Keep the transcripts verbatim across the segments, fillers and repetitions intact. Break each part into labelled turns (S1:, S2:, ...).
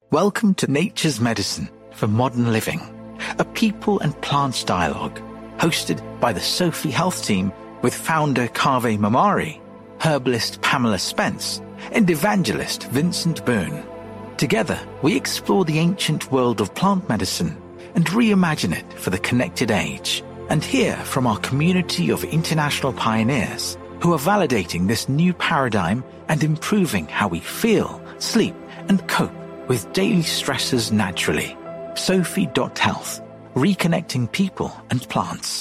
S1: Welcome to Nature's Medicine for Modern Living, a people and plants dialogue hosted by the Sophie Health team with founder Kaveh Mamari, herbalist Pamela Spence, and evangelist Vincent Boone. Together, we explore the ancient world of plant medicine and reimagine it for the connected age, and hear from our community of international pioneers who are validating this new paradigm and improving how we feel, sleep, and cope with daily stressors naturally. Sophie dot health, reconnecting people and plants.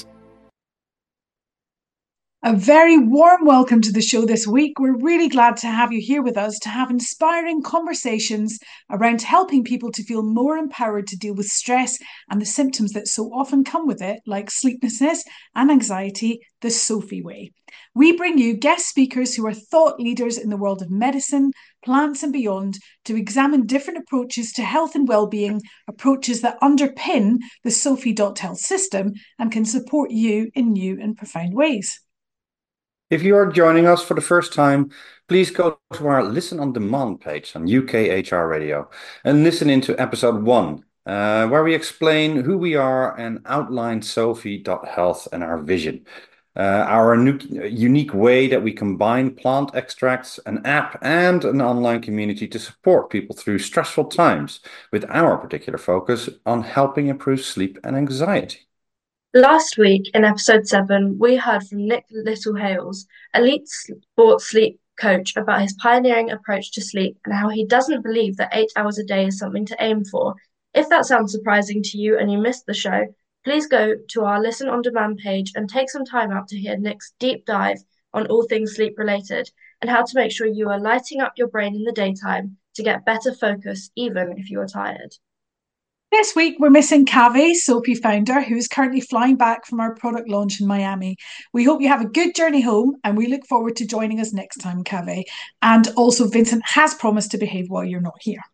S2: A very warm welcome to the show this week. We're really glad to have you here with us to have inspiring conversations around helping people to feel more empowered to deal with stress and the symptoms that so often come with it, like sleeplessness and anxiety, the Sophie way. We bring you guest speakers who are thought leaders in the world of medicine, plants and beyond to examine different approaches to health and well-being, approaches that underpin the Sophie dot health system and can support you in new and profound ways.
S3: If you are joining us for the first time, please go to our Listen on Demand page on U K H R Radio and listen into episode one, uh, where we explain who we are and outline Sophie dot health and our vision. Uh, our new, unique way that we combine plant extracts, an app, and an online community to support people through stressful times, with our particular focus on helping improve sleep and anxiety.
S4: Last week, in episode seven, we heard from Nick Littlehales, elite sports sleep coach, about his pioneering approach to sleep and how he doesn't believe that eight hours a day is something to aim for. If that sounds surprising to you and you missed the show, please go to our Listen on Demand page and take some time out to hear Nick's deep dive on all things sleep related and how to make sure you are lighting up your brain in the daytime to get better focus even if you are tired.
S2: This week, we're missing Kaveh, Sophie founder, who is currently flying back from our product launch in Miami. We hope you have a good journey home, and we look forward to joining us next time, Kaveh. And also, Vincent has promised to behave while you're not here.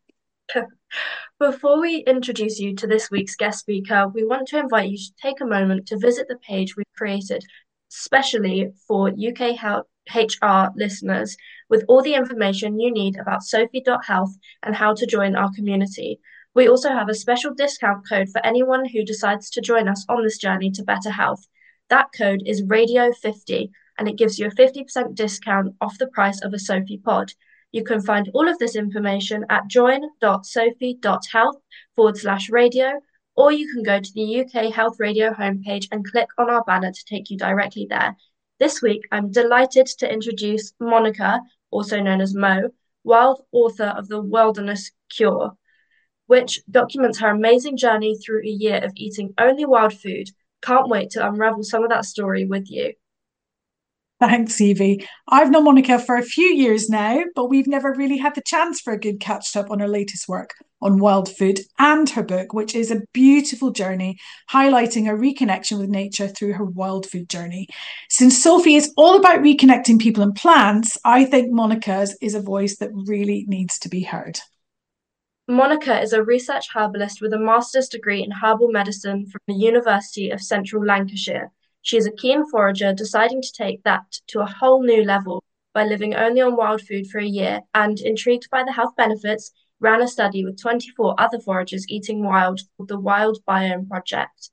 S4: Before we introduce you to this week's guest speaker, we want to invite you to take a moment to visit the page we've created specially for U K H R listeners with all the information you need about Sophie dot health and how to join our community. We also have a special discount code for anyone who decides to join us on this journey to better health. That code is radio fifty, and it gives you a fifty percent discount off the price of a Sophie pod. You can find all of this information at join dot sophie dot health forward slash radio, or you can go to the U K Health Radio homepage and click on our banner to take you directly there. This week, I'm delighted to introduce Monica, also known as Mo, wild author of The Wilderness Cure, which documents her amazing journey through a year of eating only wild food. Can't wait to unravel some of that story with you.
S2: Thanks, Evie. I've known Monica for a few years now, but we've never really had the chance for a good catch-up on her latest work on wild food and her book, which is a beautiful journey highlighting her reconnection with nature through her wild food journey. Since Sophie is all about reconnecting people and plants, I think Monica's is a voice that really needs to be heard.
S4: Monica is a research herbalist with a master's degree in herbal medicine from the University of Central Lancashire. She is a keen forager, deciding to take that to a whole new level by living only on wild food for a year, and intrigued by the health benefits, ran a study with twenty-four other foragers eating wild called the Wild Biome Project.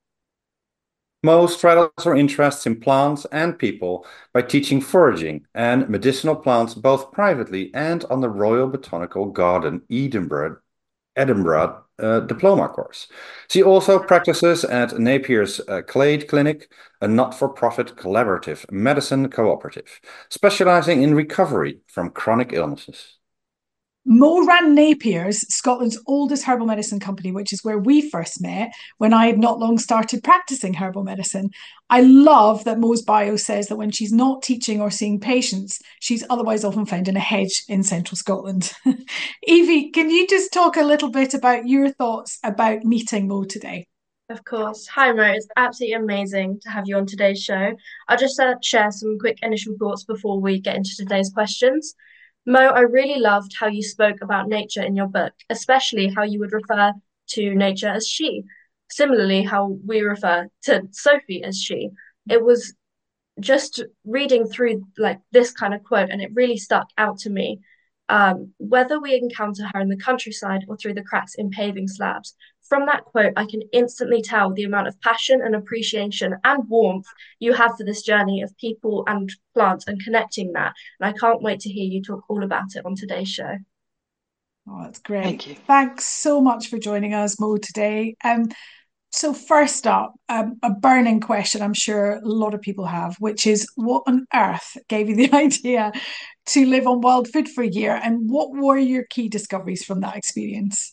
S3: Mo straddles her interests in plants and people by teaching foraging and medicinal plants both privately and on the Royal Botanical Garden, Edinburgh, Edinburgh uh, diploma course. She also practices at Napier's uh, Clade Clinic, a not-for-profit collaborative medicine cooperative, specializing in recovery from chronic illnesses.
S2: Mo ran Napier's, Scotland's oldest herbal medicine company, which is where we first met when I had not long started practicing herbal medicine. I love that Mo's bio says that when she's not teaching or seeing patients, she's otherwise often found in a hedge in central Scotland. Evie, can you just talk a little bit about your thoughts about meeting Mo today?
S4: Of course. Hi, Mo. It's absolutely amazing to have you on today's show. I'll just uh, share some quick initial thoughts before we get into today's questions. Mo, I really loved how you spoke about nature in your book, especially how you would refer to nature as she. Similarly, how we refer to Sophie as she. It was just reading through like this kind of quote, and it really stuck out to me. um, whether we encounter her in the countryside or through the cracks in paving slabs. From that quote, I can instantly tell the amount of passion and appreciation and warmth you have for this journey of people and plants and connecting that. And I can't wait to hear you talk all about it on today's show.
S2: Oh, that's great.
S5: Thank you.
S2: Thanks so much for joining us, Mo, today. Um, so first up, um, a burning question I'm sure a lot of people have, which is what on earth gave you the idea to live on wild food for a year, and what were your key discoveries from that experience?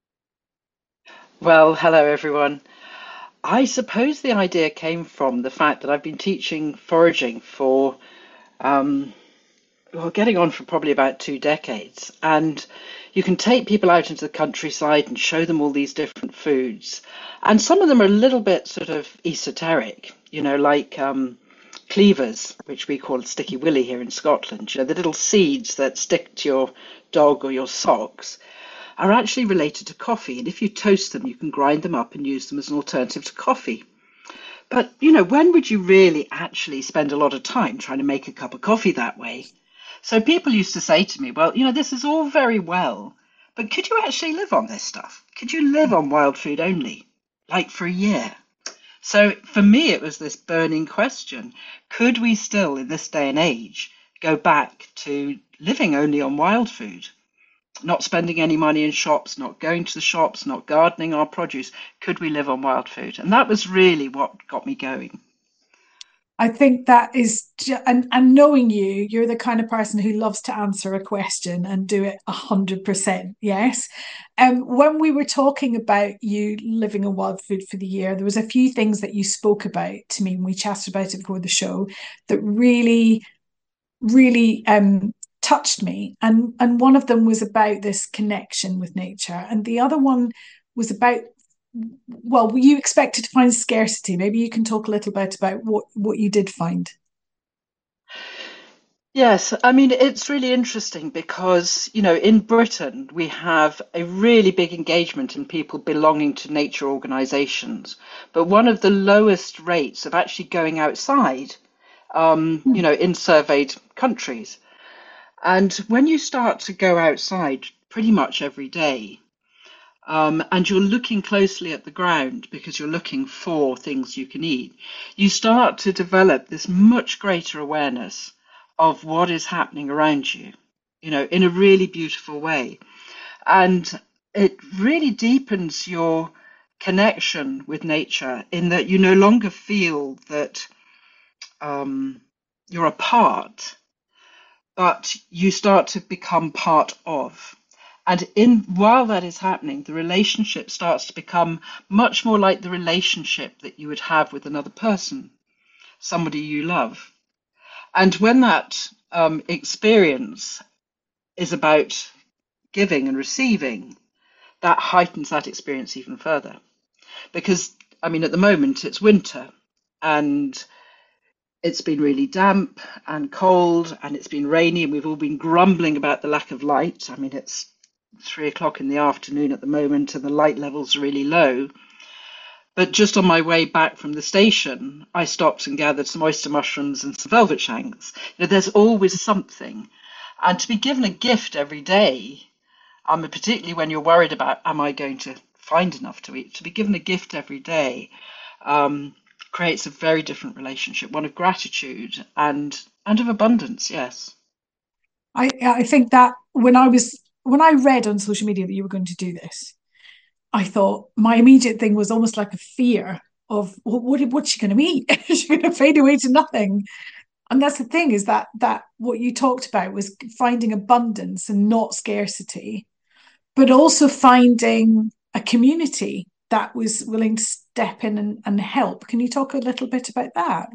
S5: Well, hello everyone. I suppose the idea came from the fact that I've been teaching foraging for, um, well, getting on for probably about two decades. And you can take people out into the countryside and show them all these different foods. And some of them are a little bit sort of esoteric, you know, like um, cleavers, which we call sticky willy here in Scotland. You know, the little seeds that stick to your dog or your socks are actually related to coffee. And if you toast them, you can grind them up and use them as an alternative to coffee. But, you know, when would you really actually spend a lot of time trying to make a cup of coffee that way? So people used to say to me, well, you know, this is all very well, but could you actually live on this stuff? Could you live on wild food only, like for a year? So for me, it was this burning question. Could we still, in this day and age, go back to living only on wild food? Not spending any money in shops, not going to the shops, not gardening our produce. Could we live on wild food? And that was really what got me going.
S2: I think that is, and, and knowing you, you're the kind of person who loves to answer a question and do it a hundred percent. Yes. Um, when we were talking about you living on wild food for the year, there was a few things that you spoke about to me when we chatted about it before the show that really, really um, touched me. And, and one of them was about this connection with nature. And the other one was about, well, you expected to find scarcity. Maybe you can talk a little bit about what, what you did find.
S5: Yes, I mean, it's really interesting because, you know, in Britain, we have a really big engagement in people belonging to nature organisations, but one of the lowest rates of actually going outside, um, you know, in surveyed countries. And when you start to go outside pretty much every day, Um, and you're looking closely at the ground because you're looking for things you can eat, you start to develop this much greater awareness of what is happening around you, you know, in a really beautiful way. And it really deepens your connection with nature in that you no longer feel that um, you're a part, but you start to become part of. And in while that is happening, the relationship starts to become much more like the relationship that you would have with another person, somebody you love. And when that um, experience is about giving and receiving, that heightens that experience even further. Because, I mean, at the moment it's winter and it's been really damp and cold and it's been rainy and we've all been grumbling about the lack of light. I mean, it's three o'clock in the afternoon at the moment and the light levels are really low. But just on my way back from the station, I stopped and gathered some oyster mushrooms and some velvet shanks. You know, there's always something. And to be given a gift every day, um, particularly when you're worried about, am I going to find enough to eat? To be given a gift every day um, creates a very different relationship, one of gratitude and and of abundance, yes.
S2: I, I think that when I was when I read on social media that you were going to do this, I thought my immediate thing was almost like a fear of what, what what's she going to eat? Is she going to fade away to nothing? And that's the thing, is that that what you talked about was finding abundance and not scarcity, but also finding a community that was willing to step in and, and help. Can you talk a little bit about that?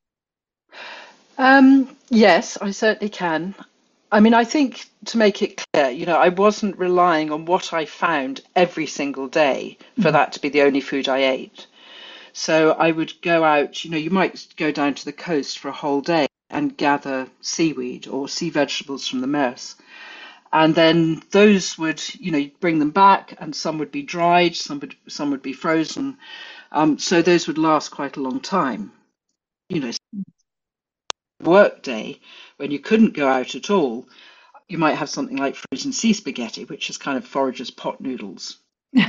S5: Um, yes, I certainly can. I mean, I think to make it clear, you know, I wasn't relying on what I found every single day for that to be the only food I ate. So I would go out, you know, you might go down to the coast for a whole day and gather seaweed or sea vegetables from the Meuse. And then those would, you know, bring them back and some would be dried, some would, some would be frozen. Um, so those would last quite a long time. You know, work day when you couldn't go out at all, you might have something like frozen sea spaghetti, which is kind of forager's pot noodles.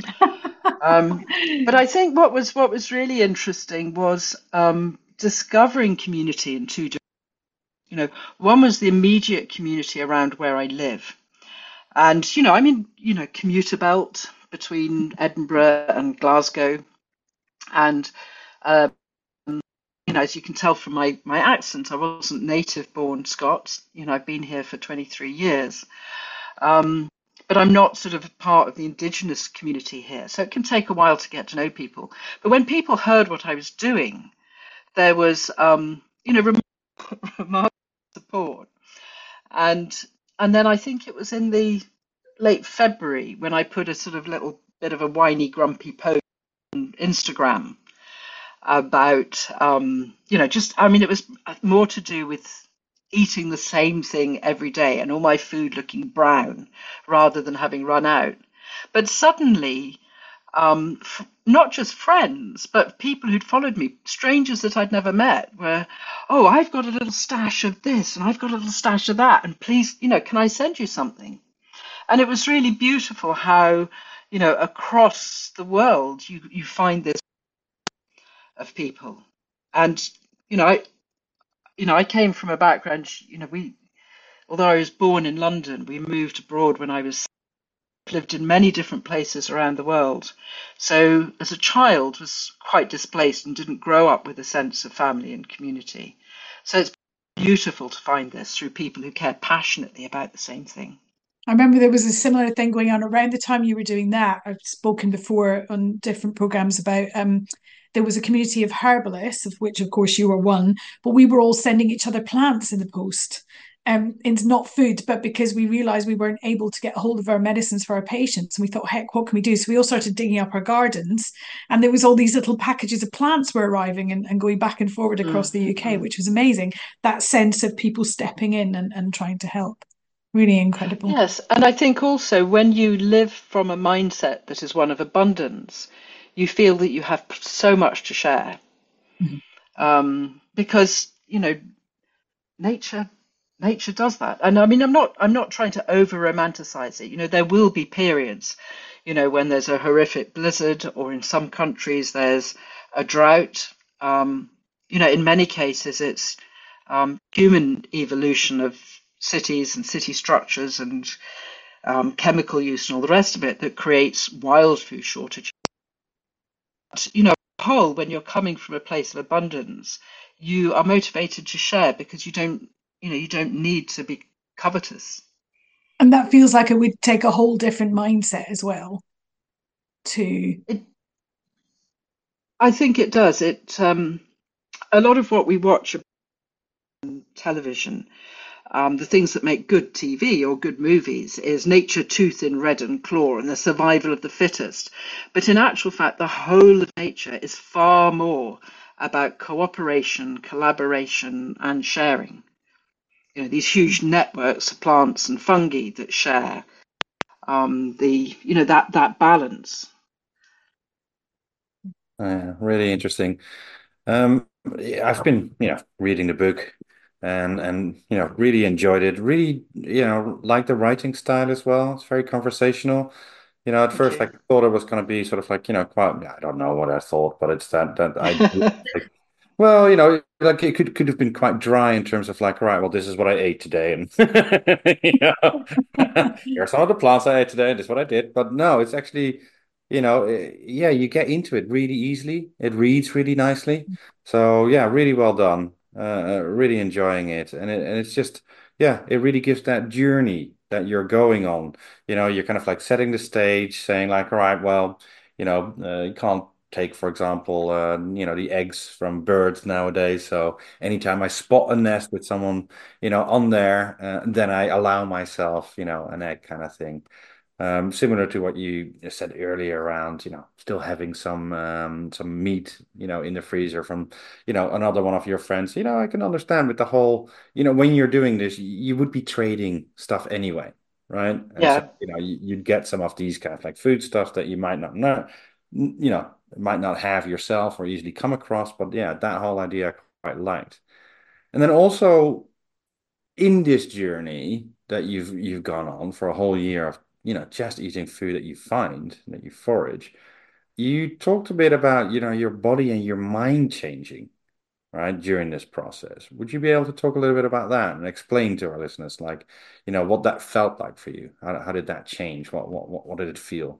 S5: Um, but I think what was what was really interesting was um, discovering community in two different. You know, one was the immediate community around where I live, and you know, I'm in you know commuter belt between Edinburgh and Glasgow, and uh, you know, as you can tell from my my accent, I wasn't native born Scots. You know, I've been here for twenty-three years. Um, but I'm not sort of part of the indigenous community here. So it can take a while to get to know people. But when people heard what I was doing, there was, um, you know, remarkable, remarkable support. And and then I think it was in the late February when I put a sort of little bit of a whiny, grumpy post on Instagram about, um, you know, just, I mean, it was more to do with eating the same thing every day and all my food looking brown rather than having run out. But suddenly, um, f- not just friends, but people who'd followed me, strangers that I'd never met, were, oh, I've got a little stash of this and I've got a little stash of that. And please, you know, can I send you something? And it was really beautiful how, you know, across the world, you, you find this of people. And, you know, I, you know, I came from a background, you know, we, although I was born in London, we moved abroad when I was lived in many different places around the world. So as a child was quite displaced and didn't grow up with a sense of family and community. So it's beautiful to find this through people who care passionately about the same thing.
S2: I remember there was a similar thing going on around the time you were doing that. I've spoken before on different programs about um, there was a community of herbalists, of which, of course, you were one, but we were all sending each other plants in the post. Um, it's not food, but because we realized we weren't able to get a hold of our medicines for our patients, and we thought, heck, what can we do? So we all started digging up our gardens, and there was all these little packages of plants were arriving and, and going back and forward across the U K,
S5: Mm-hmm.
S2: which was amazing. That sense of people stepping in and, and trying to help. Really incredible.
S5: Yes, and I think also when you live from a mindset that is one of abundance, you feel that you have so much to share.
S2: Mhm.
S5: Um, because, you know, nature nature does that. And I mean, I'm not I'm not trying to over romanticize it. You know, there will be periods, you know, when there's a horrific blizzard, or in some countries there's a drought. Um, you know, in many cases it's um, human evolution of cities and city structures and um, chemical use and all the rest of it that creates wild food shortages. But, you know, whole, when you're coming from a place of abundance, you are motivated to share because you don't, you know, you don't need to be covetous.
S2: And that feels like it would take a whole different mindset as well to.
S5: It, I think it does. It um, a lot of what we watch on television, um, the things that make good T V or good movies, is nature tooth in red and claw and the survival of the fittest. But in actual fact, the whole of nature is far more about cooperation, collaboration, and sharing. You know, these huge networks of plants and fungi that share um, the, you know, that that balance.
S3: Uh, really interesting. Um, yeah, I've been, you know, reading the book and and you know, really enjoyed it. Really, you know, like the writing style as well. It's very conversational. You know, at
S5: Thank
S3: first
S5: you.
S3: I thought it was going to be sort of like, you know, quite, I don't know what I thought, but it's that that I like, well, you know, like it could could have been quite dry in terms of like, all right, well, this is what I ate today, and you know, here's some of the plants I ate today, and this is what I did. But no, it's actually, you know, eh, yeah, you get into it really easily. It reads really nicely. So yeah, really well done. Uh, uh, really enjoying it, and it, and it's just, yeah, it really gives that journey that you're going on. You know, you're kind of like setting the stage, saying like, all right, well, you know, uh, you can't take, for example, uh, you know, the eggs from birds nowadays. So anytime I spot a nest with someone, you know, on there, uh, then I allow myself, you know, an egg kind of thing. Um, similar to what you said earlier around, you know, still having some um, some meat, you know, in the freezer from, you know, another one of your friends. You know, I can understand with the whole, you know, when you're doing this, you would be trading stuff anyway, right? And so,
S5: Yeah,
S3: you know, you, you'd get some of these kind of like food stuff that you might not know, you know, might not have yourself or easily come across. But yeah, that whole idea I quite liked. And then also in this journey. that you've you've gone on for a whole year of, you know, just eating food that you find, that you forage. You talked a bit about, you know, your body and your mind changing, right, during this process. Would you be able to talk a little bit about that and explain to our listeners, like, you know, what that felt like for you? How, how did that change? What, what, what, what did it feel?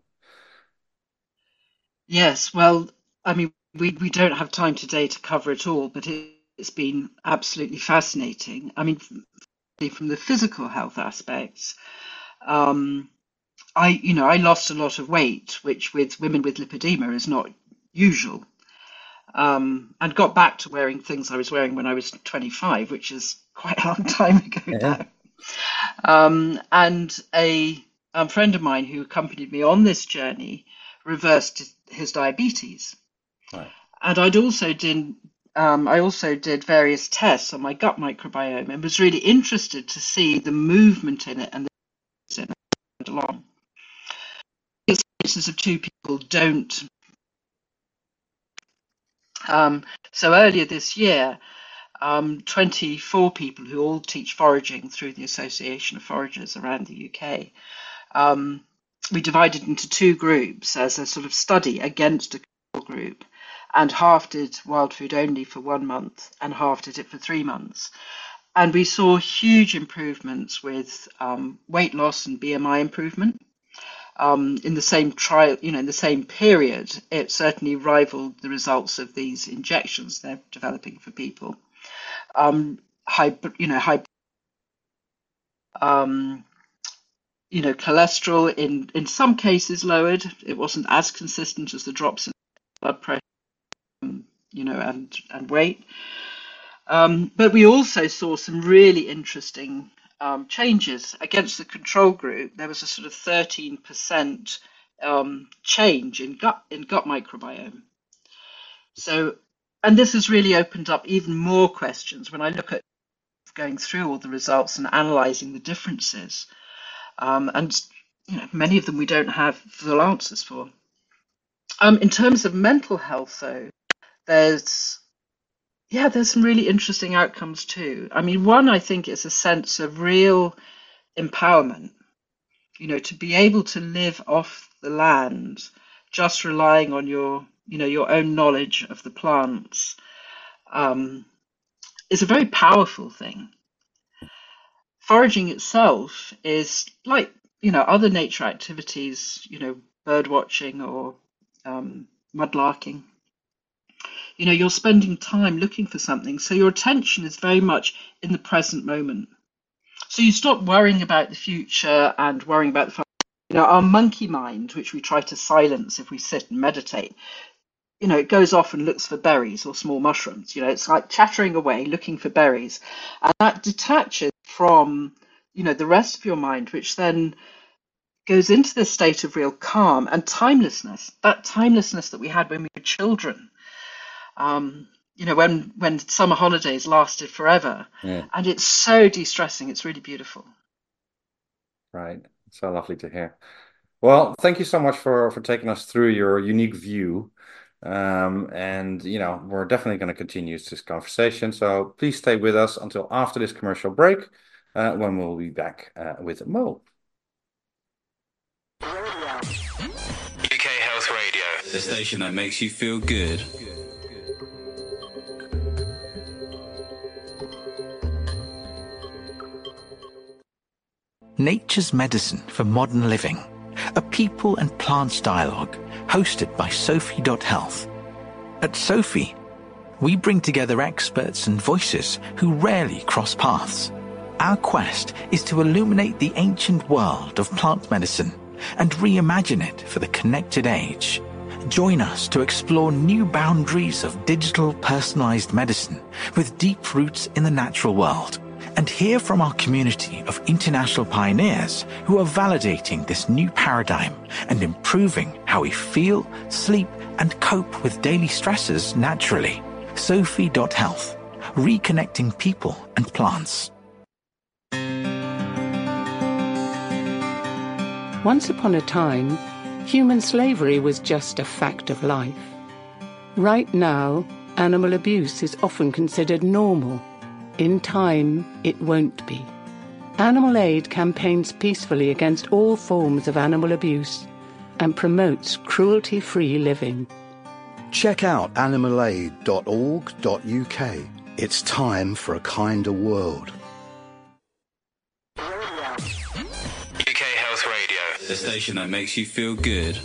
S5: Yes, well, I mean, we, we don't have time today to cover it all, but it, it's been absolutely fascinating. I mean, from the physical health aspects, um, I, you know, I lost a lot of weight, which with women with lipedema is not usual, um, and got back to wearing things I was wearing when I was twenty-five, which is quite a long time ago
S3: Yeah.
S5: now. Um, and a um, friend of mine who accompanied me on this journey reversed his diabetes.
S3: Right.
S5: And I'd also did um, I also did various tests on my gut microbiome and was really interested to see the movement in it and the in it along. The experiences of two people don't. Um, so earlier this year, um, twenty-four people who all teach foraging through the Association of Foragers around the U K, um, we divided into two groups as a sort of study against a control group, and half did wild food only for one month and half did it for three months. And we saw huge improvements with um, weight loss and B M I improvement. Um, in the same trial, you know, in the same period, it certainly rivaled the results of these injections they're developing for people. Um, high, you know, high, um, you know, cholesterol in, in some cases lowered. It wasn't as consistent as the drops in blood pressure, you know, and, and weight. Um, but we also saw some really interesting um, changes against the control group. There was a sort of thirteen percent um, change in gut in gut microbiome. So, and this has really opened up even more questions when I look at going through all the results and analysing the differences. Um, and you know, many of them we don't have full answers for. Um, in terms of mental health, though, there's yeah, there's some really interesting outcomes too. I mean, one I think is a sense of real empowerment. You know, to be able to live off the land, just relying on your, you know, your own knowledge of the plants, um, is a very powerful thing. Foraging itself is like, you know, other nature activities, you know, bird watching or um, mudlarking. You know, you're spending time looking for something, so your attention is very much in the present moment. So you stop worrying about the future and worrying about the, you know, our monkey mind, which we try to silence if we sit and meditate. You know, it goes off and looks for berries or small mushrooms. You know, it's like chattering away, looking for berries. And that detaches from, you know, the rest of your mind, which then goes into this state of real calm and timelessness, that timelessness that we had when we were children. Um, you know, when, when summer holidays lasted forever.
S3: Yeah.
S5: And it's so de-stressing. It's really beautiful.
S3: Right. So lovely to hear. Well, thank you so much for, for taking us through your unique view. Um, and, you know, we're definitely going to continue this conversation. So please stay with us until after this commercial break, uh, when we'll be back uh, with Mo.
S6: U K Health Radio, the station that makes you feel good.
S1: Nature's Medicine for Modern Living, a people and plants dialogue hosted by Sophie dot health. At Sophie, we bring together experts and voices who rarely cross paths. Our quest is to illuminate the ancient world of plant medicine and reimagine it for the connected age. Join us to explore new boundaries of digital personalized medicine with deep roots in the natural world, and hear from our community of international pioneers who are validating this new paradigm and improving how we feel, sleep, and cope with daily stresses naturally. Sophie dot health, reconnecting people and plants.
S7: Once upon a time, human slavery was just a fact of life. Right now, animal abuse is often considered normal. In time, it won't be. Animal Aid campaigns peacefully against all forms of animal abuse and promotes cruelty-free living.
S8: Check out animal aid dot org dot U K. It's time for a kinder world.
S6: U K Health Radio, the station that makes you feel good.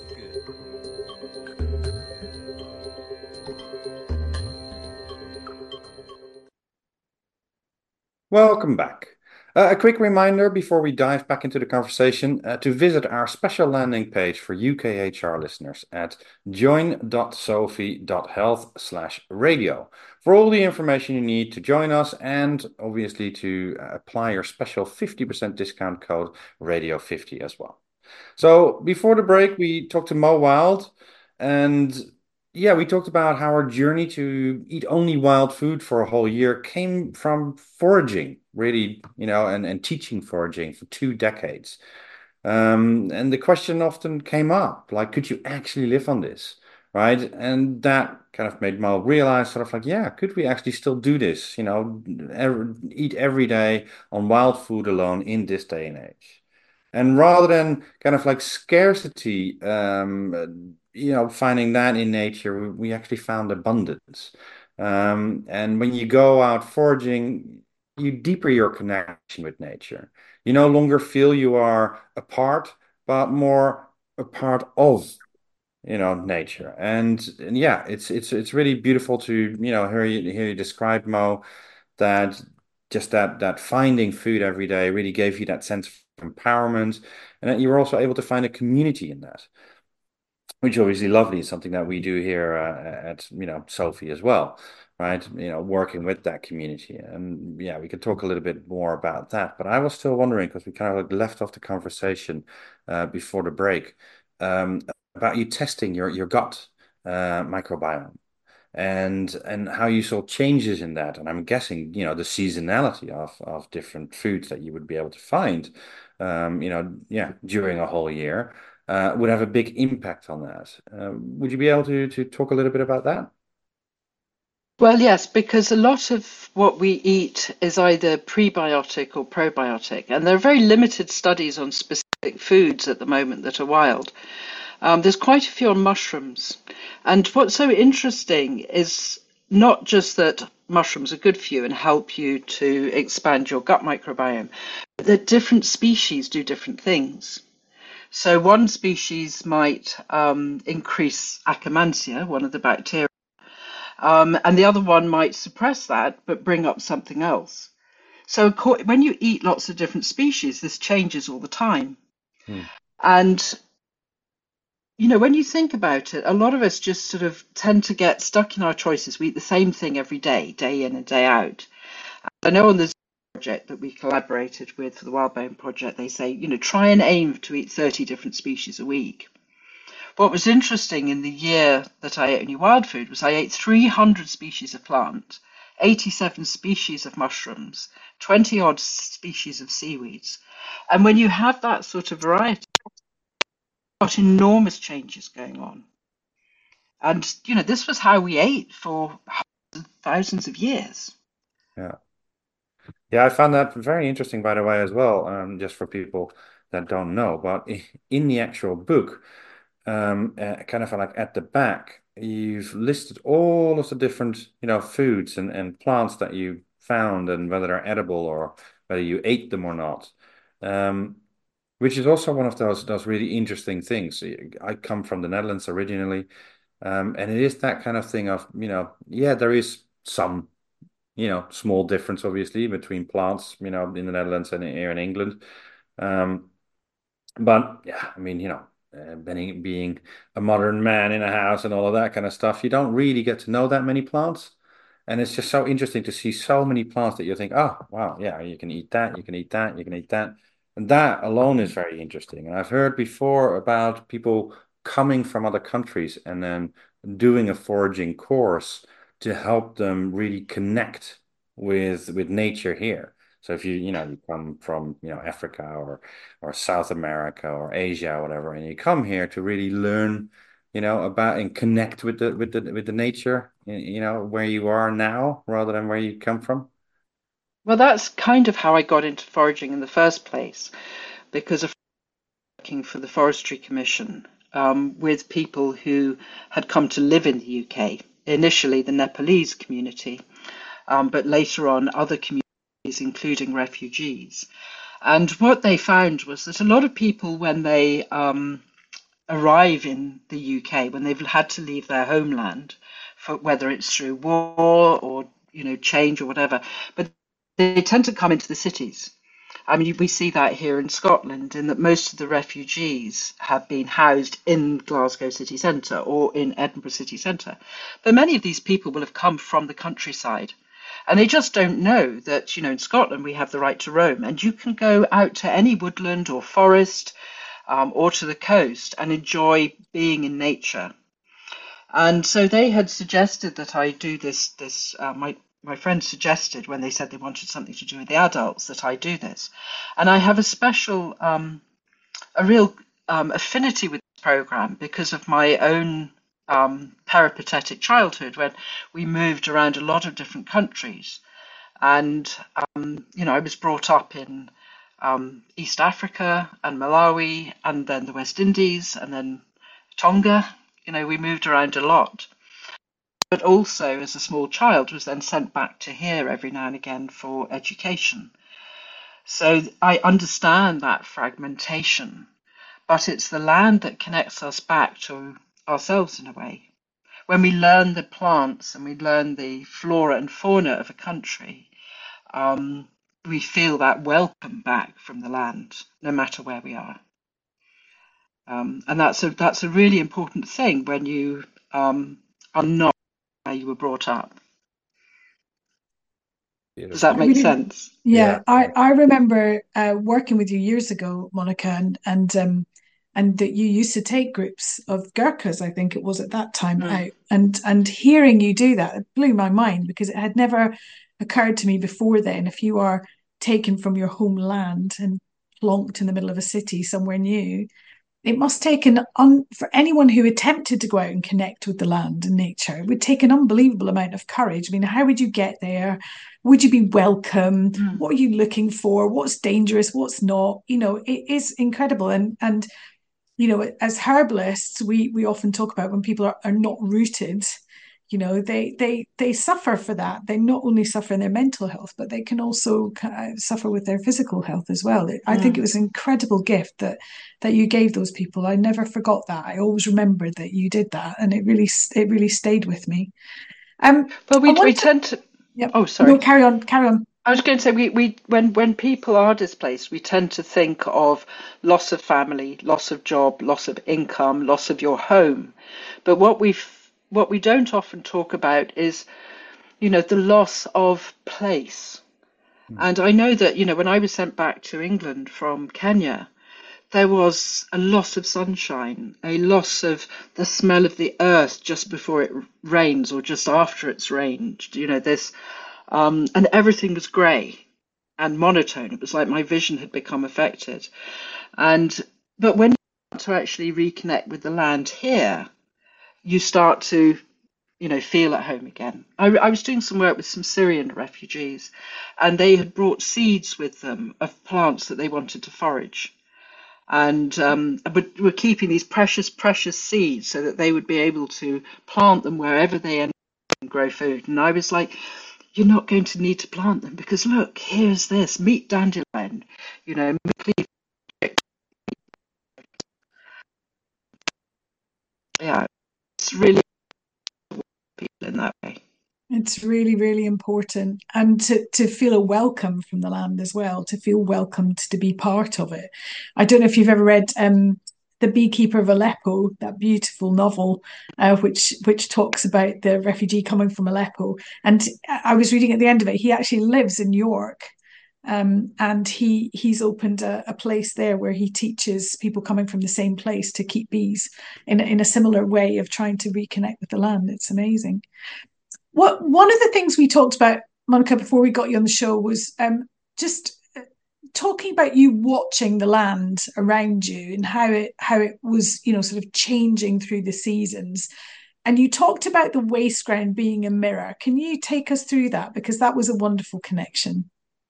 S3: Welcome back. Uh, a quick reminder before we dive back into the conversation uh, to visit our special landing page for U K H R listeners at join dot sophie dot health slash radio for all the information you need to join us and obviously to uh, apply your special fifty percent discount code radio fifty as well. So before the break, we talked to Mo Wild, and yeah, we talked about how our journey to eat only wild food for a whole year came from foraging, really, you know, and, and teaching foraging for two decades. Um, and the question often came up, like, could you actually live on this? Right. And that kind of made Mo realize sort of like, yeah, could we actually still do this? You know, every, eat every day on wild food alone in this day and age. And rather than kind of like scarcity, um, you know, finding that in nature, we, we actually found abundance. Um, and when you go out foraging, you deeper your connection with nature. You no longer feel you are a part, but more a part of, you know, nature. And, and yeah, it's it's it's really beautiful to, you know, hear you hear you describe, Mo, that just that that finding food every day really gave you that sense of empowerment, and that you were also able to find a community in that, which is obviously lovely. Is something that we do here uh, at you know Sophie as well, right? You know, working with that community, and yeah, we could talk a little bit more about that. But I was still wondering because we kind of like left off the conversation uh, before the break um, about you testing your your gut uh, microbiome and and how you saw changes in that. And I'm guessing, you know, the seasonality of of different foods that you would be able to find, um, you know, yeah, during a whole year, uh, would have a big impact on that. Uh, would you be able to to talk a little bit about that?
S5: Well, yes, because a lot of what we eat is either prebiotic or probiotic, and there are very limited studies on specific foods at the moment that are wild. Um, there's quite a few on mushrooms. And what's so interesting is not just that mushrooms are good for you and help you to expand your gut microbiome, but that different species do different things. So one species might um, increase Akkermansia, one of the bacteria, um, and the other one might suppress that, but bring up something else. So when you eat lots of different species, this changes all the time. Hmm. And you know, when you think about it, a lot of us just sort of tend to get stuck in our choices. We eat the same thing every day, day in and day out. I know on the project that we collaborated with for the Wildbone Project, they say, you know, try and aim to eat thirty different species a week. What was interesting in the year that I ate only wild food was I ate three hundred species of plant, eighty-seven species of mushrooms, twenty odd species of seaweeds. And when you have that sort of variety, got enormous changes going on. And, you know, this was how we ate for thousands of years.
S3: Yeah. Yeah, I found that very interesting, by the way, as well, um, just for people that don't know. But in the actual book, um, uh, kind of like at the back, you've listed all of the different, you know, foods and, and plants that you found and whether they're edible or whether you ate them or not. Um, Which is also one of those those really interesting things. I come from the Netherlands originally, um, and it is that kind of thing of, you know, yeah, there is some, you know, small difference obviously between plants, you know, in the Netherlands and here in England. Um, but yeah, I mean, you know, uh, being being a modern man in a house and all of that kind of stuff, you don't really get to know that many plants. And it's just so interesting to see so many plants that you think, oh, wow, yeah, you can eat that, you can eat that, you can eat that. And that alone is very interesting. And I've heard before about people coming from other countries and then doing a foraging course to help them really connect with with nature here. So if you, you know, you come from, you know, Africa or or South America or Asia or whatever, and you come here to really learn, you know, about and connect with the with the with the nature, you know, where you are now rather than where you come from.
S5: Well, that's kind of how I got into foraging in the first place, because of working for the Forestry Commission um, with people who had come to live in the U K, initially the Nepalese community, um, but later on other communities, including refugees. And what they found was that a lot of people, when they um, arrive in the U K, when they've had to leave their homeland, for whether it's through war or you know change or whatever, but they tend to come into the cities. I mean, we see that here in Scotland, in that most of the refugees have been housed in Glasgow city centre or in Edinburgh city centre. But many of these people will have come from the countryside, and they just don't know that, you know, in Scotland we have the right to roam, and you can go out to any woodland or forest um, or to the coast and enjoy being in nature. And so they had suggested that I do this, this uh, my My friends suggested, when they said they wanted something to do with the adults, that I do this. And I have a special, um, a real um, affinity with this program because of my own um, peripatetic childhood, when we moved around a lot of different countries. And, um, you know, I was brought up in um, East Africa and Malawi and then the West Indies and then Tonga. You know, we moved around a lot. But also, as a small child, was then sent back to here every now and again for education. So I understand that fragmentation, but it's the land that connects us back to ourselves in a way. When we learn the plants and we learn the flora and fauna of a country, um, we feel that welcome back from the land, no matter where we are. Um, and that's a that's a really important thing when you um, are not where you were brought up. Does that make really, sense?
S2: Yeah, yeah. I, I remember uh, working with you years ago, Monica, and and um, and that you used to take groups of Gurkhas, I think it was at that time, mm. out, and and hearing you do that, it blew my mind, because it had never occurred to me before then. If you are taken from your homeland and plonked in the middle of a city somewhere new, it must take an un, for anyone who attempted to go out and connect with the land and nature, it would take an unbelievable amount of courage. I mean, how would you get there? Would you be welcomed? Mm. What are you looking for? What's dangerous? What's not? You know, it is incredible. And and you know, as herbalists, we we often talk about when people are, are not rooted, you know, they they they suffer for that. They not only suffer in their mental health, but they can also suffer with their physical health as well. It, mm. I think it was an incredible gift that that you gave those people. I never forgot that. I always remembered that you did that, and it really it really stayed with me. Um,
S5: but we we to, tend to.
S2: Yep.
S5: Oh, sorry.
S2: No, carry on. Carry on.
S5: I was going to say, we, we when when people are displaced, we tend to think of loss of family, loss of job, loss of income, loss of your home. But what we what we don't often talk about is, you know, the loss of place. Mm. And I know that, you know, when I was sent back to England from Kenya, there was a loss of sunshine, a loss of the smell of the earth just before it rains or just after it's rained. You know, this. Um, and everything was grey and monotone. It was like my vision had become affected. And but when you start to actually reconnect with the land here, you start to, you know, feel at home again. I, I was doing some work with some Syrian refugees, and they had brought seeds with them of plants that they wanted to forage. And um, but were keeping these precious, precious seeds so that they would be able to plant them wherever they ended up and grow food. And I was like, you're not going to need to plant them, because look, here's this meat dandelion, you know, yeah, it's really people in that way.
S2: It's really, really important, and to to feel a welcome from the land as well, to feel welcomed to be part of it. I don't know if you've ever read um, The Beekeeper of Aleppo, that beautiful novel, uh, which which talks about the refugee coming from Aleppo. And I was reading at the end of it, he actually lives in York, um, and he he's opened a, a place there where he teaches people coming from the same place to keep bees in, in a similar way of trying to reconnect with the land. It's amazing. What one of the things we talked about, Monica, before we got you on the show was um, just talking about you watching the land around you and how it how it was, you know, sort of changing through the seasons. And you talked about the waste ground being a mirror. Can you take us through that? Because that was a wonderful connection.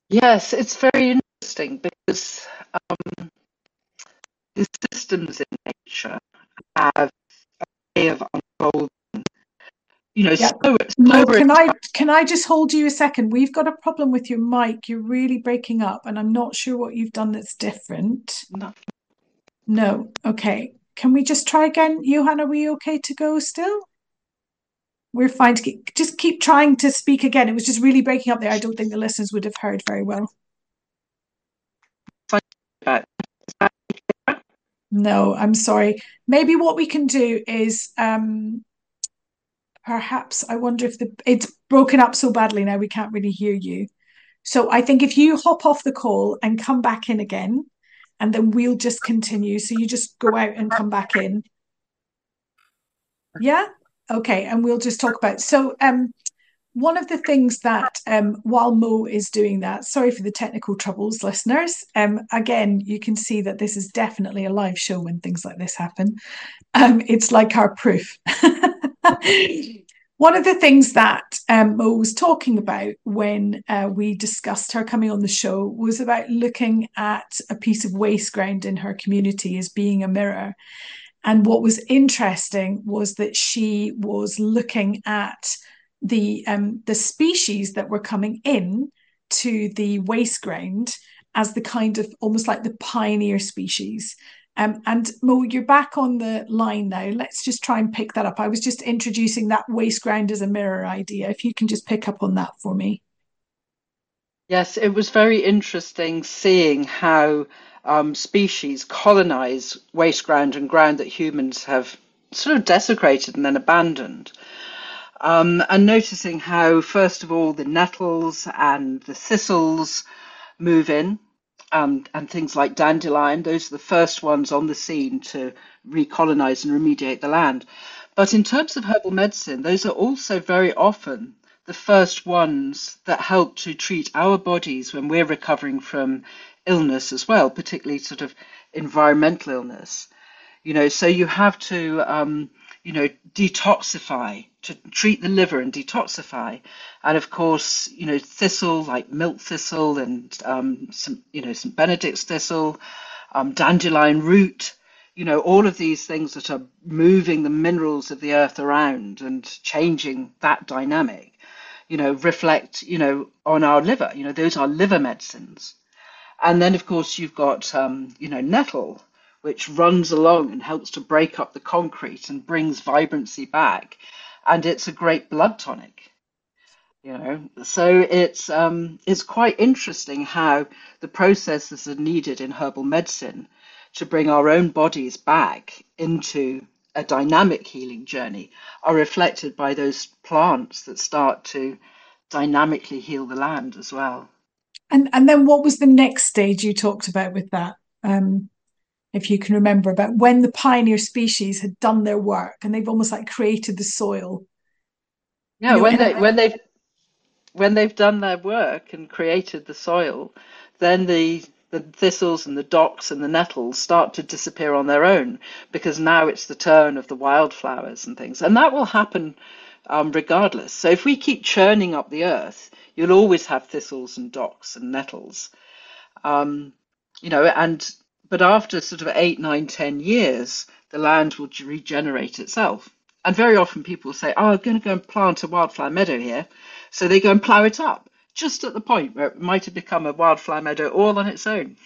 S5: Yes, it's very interesting because um, the systems in nature have a way of unfolding. You know,
S2: Yeah.
S5: slower,
S2: Mo,
S5: slower.
S2: can I can I just hold you a second? We've got a problem with your mic. You're really breaking up, and I'm not sure what you've done that's different. No. Okay. Can we just try again? Johan, are we okay to go still? We're fine to keep, just keep trying to speak again. It was just really breaking up there. I don't think the listeners would have heard very well. No, I'm sorry. Maybe what we can do is um perhaps I wonder if the it's broken up so badly now we can't really hear you. So I think if you hop off the call and come back in again, and then we'll just continue. So you just go out and come back in. Yeah? Okay. And we'll just talk about so um one of the things that um while Mo is doing that, sorry for the technical troubles, listeners. Um again, you can see that this is definitely a live show when things like this happen. Um, it's like our proof. One of the things that um, Mo was talking about when uh, we discussed her coming on the show was about looking at a piece of waste ground in her community as being a mirror. And what was interesting was that she was looking at the um, the species that were coming in to the waste ground as the kind of almost like the pioneer species. Um, and Mo, you're back on the line now. Let's just try and pick that up. I was just introducing that waste ground as a mirror idea. If you can just pick up on that for me.
S5: Yes, it was very interesting seeing how um, species colonize waste ground and ground that humans have sort of desecrated and then abandoned. Um, and noticing how, first of all, the nettles and the thistles move in, um, and things like dandelion, those are the first ones on the scene to recolonize and remediate the land. But in terms of herbal medicine, those are also very often the first ones that help to treat our bodies when we're recovering from illness as well, particularly sort of environmental illness. You know, so you have to, um, you know, detoxify, to treat the liver and detoxify. And of course, you know, thistle like milk thistle and, um, some, you know, Saint Benedict's thistle, um, dandelion root, you know, all of these things that are moving the minerals of the earth around and changing that dynamic, you know, reflect, you know, on our liver. You know, those are liver medicines. And then, of course, you've got, um, you know, nettle, which runs along and helps to break up the concrete and brings vibrancy back. And it's a great blood tonic, you know. So it's um, it's quite interesting how the processes are needed in herbal medicine to bring our own bodies back into a dynamic healing journey are reflected by those plants that start to dynamically heal the land as well.
S2: And and then what was the next stage you talked about with that? Um, if you can remember, about when the pioneer species had done their work and they've almost like created the soil.
S5: Yeah,
S2: You know,
S5: when
S2: in
S5: they
S2: a,
S5: when they've when they've done their work and created the soil, then the the thistles and the docks and the nettles start to disappear on their own because now it's the turn of the wildflowers and things, and that will happen um, regardless. So if we keep churning up the earth, you'll always have thistles and docks and nettles, um, you know, and but after sort of eight, nine, ten years, the land will regenerate itself. And very often people say, "Oh, I'm going to go and plant a wildflower meadow here," so they go and plough it up just at the point where it might have become a wildflower meadow all on its own.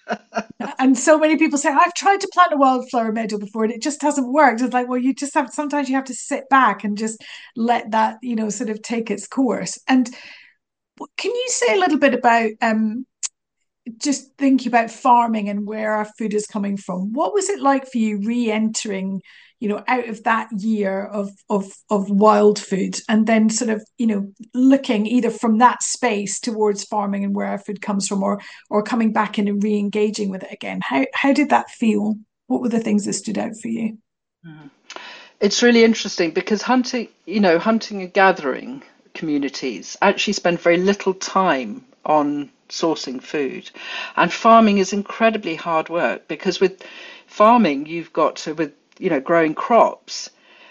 S2: and so many people say, I've tried to plant a wildflower meadow before and it just hasn't worked. It's like, well, you just have sometimes you have to sit back and just let that, you know, sort of take its course. And can you say a little bit about um just thinking about farming and where our food is coming from? What was it like for you re-entering, you know, out of that year of of of wild food, and then sort of, you know, looking either from that space towards farming and where our food comes from, or or coming back in and re-engaging with it again? How how did that feel? What were the things that stood out for you?
S5: Mm. It's really interesting because hunting, you know, hunting and gathering communities actually spend very little time on sourcing food. And farming is incredibly hard work because with farming, you've got to, with, you know, growing crops,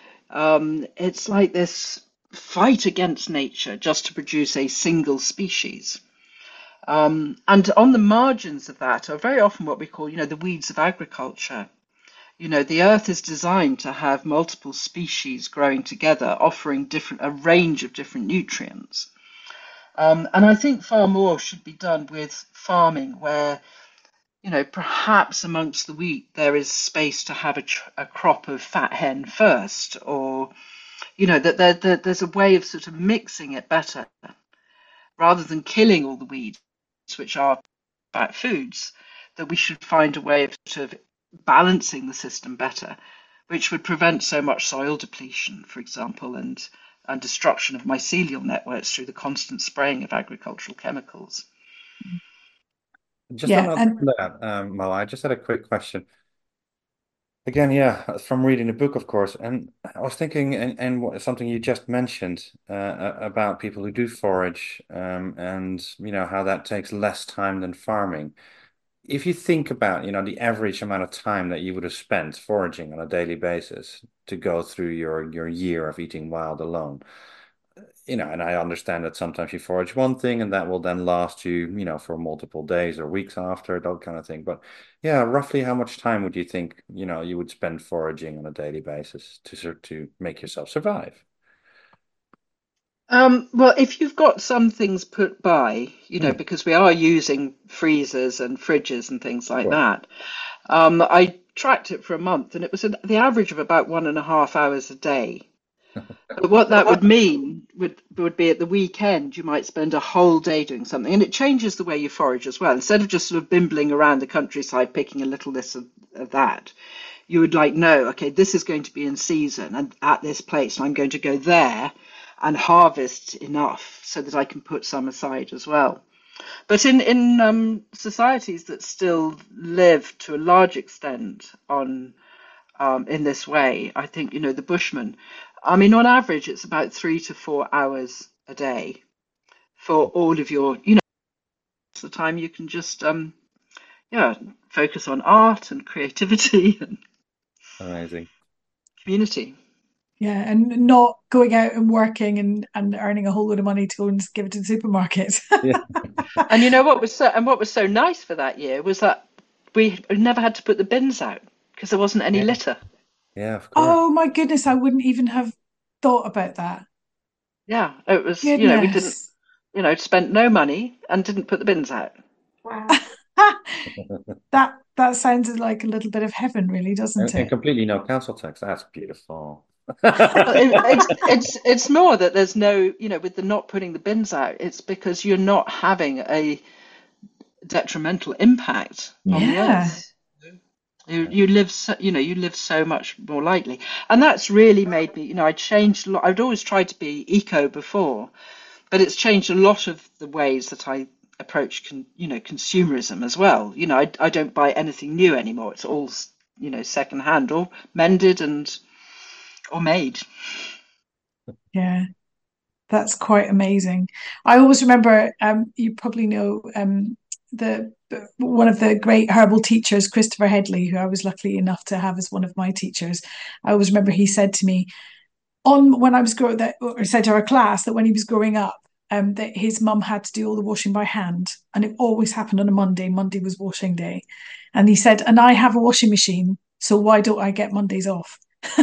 S5: um, it's like this fight against nature just to produce a single species. Um, and on the margins of that are very often what we call, you know, the weeds of agriculture. You know, the earth is designed to have multiple species growing together, offering different a range of different nutrients. Um, and I think far more should be done with farming, where, you know, perhaps amongst the wheat there is space to have a, a crop of fat hen first, or, you know, that there, there, there's a way of sort of mixing it better, rather than killing all the weeds, which are fat foods, that we should find a way of sort of balancing the system better, which would prevent so much soil depletion, for example, and, and destruction of mycelial networks through the constant spraying of agricultural chemicals.
S3: Just
S2: Yeah,
S3: on
S2: and
S3: that, um, Mo, I just had a quick question. Again, yeah, from reading the book, of course, and I was thinking, and, and what, something you just mentioned uh, about people who do forage, um, and you know how that takes less time than farming. If you think about, you know, the average amount of time that you would have spent foraging on a daily basis to go through your your year of eating wild alone, you know, and I understand that sometimes you forage one thing and that will then last you, you know, for multiple days or weeks after, that kind of thing. But yeah, roughly how much time would you think, you know, you would spend foraging on a daily basis to sur- to make yourself survive?
S5: Um, well, if you've got some things put by, you know,
S3: Hmm,
S5: because we are using freezers and fridges and things
S3: of
S5: like
S3: course.
S5: that, um, I tracked it for a month and it was an, the average of about one and a half hours a day. But what that would mean would would be at the weekend, you might spend a whole day doing something, and it changes the way you forage as well. Instead of just sort of bimbling around the countryside picking a little this of, of that, you would like know, okay, this is going to be in season and at this place, and I'm going to go there and harvest enough so that I can put some aside as well. But in in um, societies that still live to a large extent on um, in this way, I think, you know, the Bushmen, I mean, on average, it's about three to four hours a day for all of your, you know, it's the time you can just, um, yeah, focus on art and creativity and
S3: Amazing.
S5: community.
S2: yeah, and not going out and working and, and earning a whole load of money to go and give it to the supermarket.
S3: Yeah.
S5: And you know what was so, and what was so nice for that year was that we never had to put the bins out because there wasn't any
S3: Yeah.
S5: litter.
S3: Yeah, of course.
S2: Oh my goodness, I wouldn't even have thought about that.
S5: Yeah, it was, you know, we didn't,
S2: Goodness.
S5: you know, spent no money and didn't put the bins out.
S4: Wow.
S2: That that sounds like a little bit of heaven, really, doesn't
S3: And, and
S2: it?
S3: completely no council tax. That's beautiful.
S5: Well, it, it's it's it's more that there's no, you know, with the not putting the bins out, it's because you're not having a detrimental impact on the
S2: Yeah.
S5: earth. You you live so, you know, you live so much more lightly, and that's really made me, you know, I changed a lot. I'd always tried to be eco before, but it's changed a lot of the ways that I approach con, you know, consumerism as well. You know, I I don't buy anything new anymore. It's all, you know, secondhand or mended and or made.
S2: Yeah. That's quite amazing. I always remember, um, you probably know, um, the one of the great herbal teachers, Christopher Headley, who I was lucky enough to have as one of my teachers. I always remember he said to me on when I was growing that, or said to our class that when he was growing up, um, that his mum had to do all the washing by hand, and it always happened on a Monday. Monday was washing day, and he said, "And I have a washing machine, so why don't I get Mondays off?"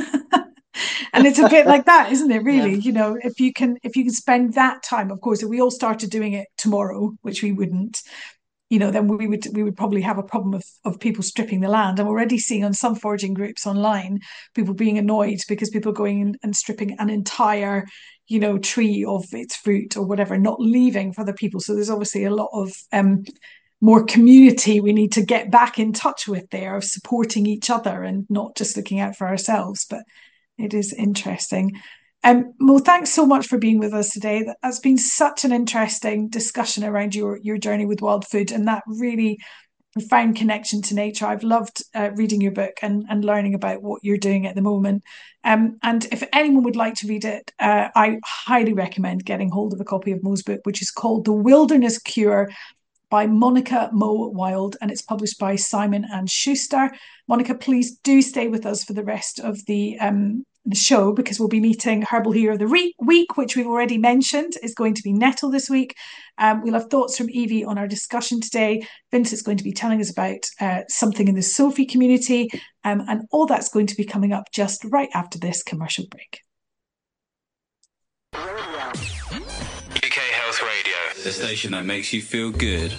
S2: And it's a bit like that, isn't it,
S5: Yeah.
S2: really? You know, if you can if you can spend that time, of course, if we all started doing it tomorrow, which we wouldn't, you know, then we would we would probably have a problem of, of people stripping the land. I'm already seeing on some foraging groups online people being annoyed because people are going in and stripping an entire, you know, tree of its fruit or whatever, not leaving for other people. So there's obviously a lot of um more community we need to get back in touch with there, of supporting each other and not just looking out for ourselves. But it is interesting. Um, Mo, thanks so much for being with us today. That's been such an interesting discussion around your your journey with wild food and that really profound connection to nature. I've loved uh, reading your book and, and learning about what you're doing at the moment. Um, and if anyone would like to read it, uh, I highly recommend getting hold of a copy of Mo's book, which is called The Wilderness Cure by Monica Mo Wild, and it's published by Simon and Schuster. Monica, please do stay with us for the rest of the um, the show, because we'll be meeting Herbal Hero of the re- Week, which we've already mentioned is going to be nettle this week. Um, we'll have thoughts from Evie on our discussion today. Vince is going to be telling us about uh, something in the Sophie community, um, and all that's going to be coming up just right after this commercial break.
S6: U K Health Radio, the station that makes you feel good.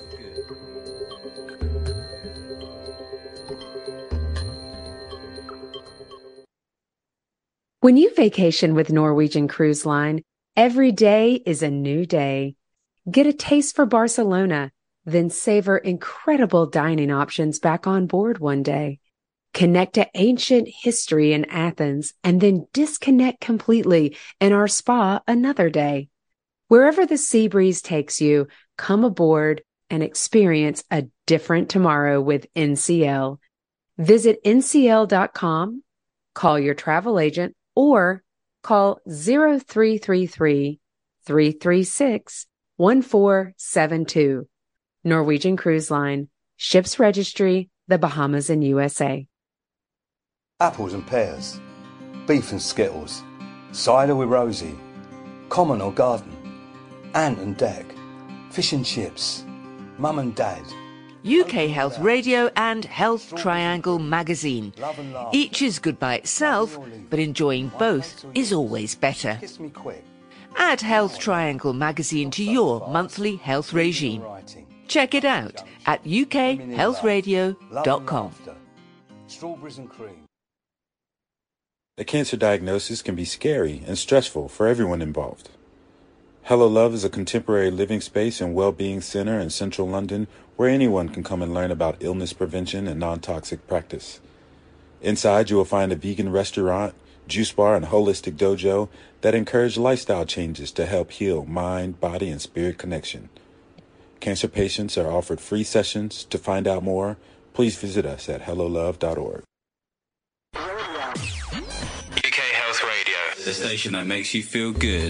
S9: When you vacation with Norwegian Cruise Line, every day is a new day. Get a taste for Barcelona, then savor incredible dining options back on board one day. Connect to ancient history in Athens, and then disconnect completely in our spa another day. Wherever the sea breeze takes you, come aboard and experience a different tomorrow with N C L. Visit N C L dot com, call your travel agent, or call zero three three three, three three six, one four seven two. Norwegian Cruise Line, Ships Registry, the Bahamas and U S A.
S8: Apples and pears, beef and skittles, cider with Rosie, common or garden, ant and deck, fish and chips, mum and dad.
S10: U K Health Radio and Health Triangle magazine. Each is good by itself, but enjoying both is always better. Add Health Triangle magazine to your monthly health regime. Check it out at U K health radio dot com.
S8: Strawberries and cream.
S11: A cancer diagnosis can be scary and stressful for everyone involved. Hello Love is a contemporary living space and well-being center in central London where anyone can come and learn about illness prevention and non-toxic practice. Inside, you will find a vegan restaurant, juice bar, and holistic dojo that encourage lifestyle changes to help heal mind, body, and spirit connection. Cancer patients are offered free sessions. To find out more, please visit us at hello love dot org.
S6: U K Health Radio, the station that makes you feel good.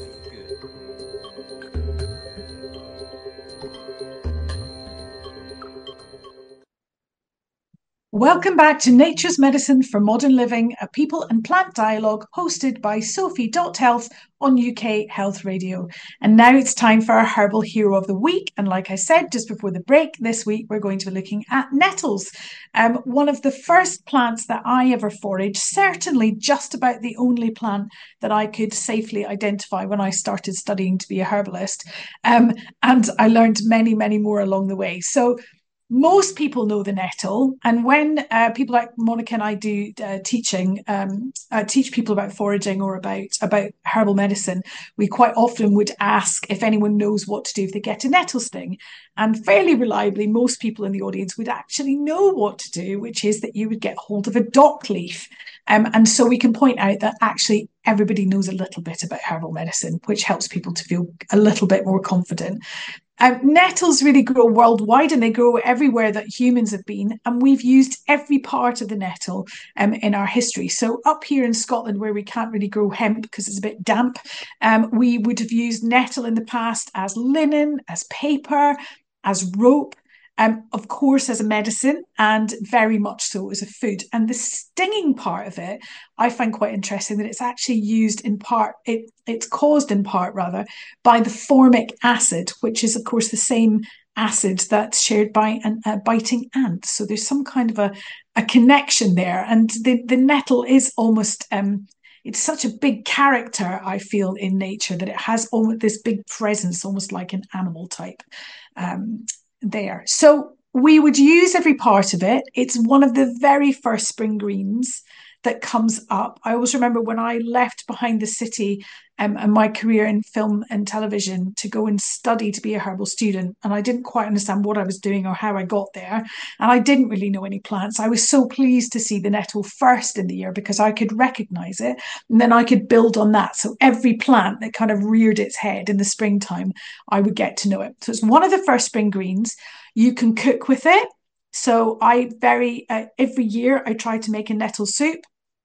S2: Welcome back to Nature's Medicine for Modern Living, a people and plant dialogue hosted by Sophie Health on U K Health Radio. And now it's time for our Herbal Hero of the Week. And like I said just before the break, this week we're going to be looking at nettles. Um, one of the first plants that I ever foraged, certainly just about the only plant that I could safely identify when I started studying to be a herbalist. Um, and I learned many, many more along the way. So most people know the nettle, and when uh, people like Monica and I do uh, teaching, um, uh, teach people about foraging or about, about herbal medicine, we quite often would ask if anyone knows what to do if they get a nettle sting. And fairly reliably, most people in the audience would actually know what to do, which is that you would get hold of a dock leaf. Um, and so we can point out that actually everybody knows a little bit about herbal medicine, which helps people to feel a little bit more confident. Um, nettles really grow worldwide, and they grow everywhere that humans have been, and we've used every part of the nettle um, in our history. So up here in Scotland, where we can't really grow hemp because it's a bit damp, um, we would have used nettle in the past as linen, as paper, as rope, um, of course as a medicine, and very much so as a food. And the stinging part of it, I find quite interesting, that it's actually used in part, it, it's caused in part rather, by the formic acid, which is of course the same acid that's shared by an, a biting ant. So there's some kind of a, a connection there. And the, the nettle is almost, um, it's such a big character, I feel, in nature, that it has almost this big presence, almost like an animal type. Um, there. So we would use every part of it. It's one of the very first spring greens that comes up. I always remember when I left behind the city um, and my career in film and television to go and study to be a herbal student, and I didn't quite understand what I was doing or how I got there, and I didn't really know any plants. I was so pleased to see the nettle first in the year because I could recognize it, and then I could build on that. So every plant that kind of reared its head in the springtime, I would get to know it. So it's one of the first spring greens. You can cook with it. So I very uh, every year I try to make a nettle soup.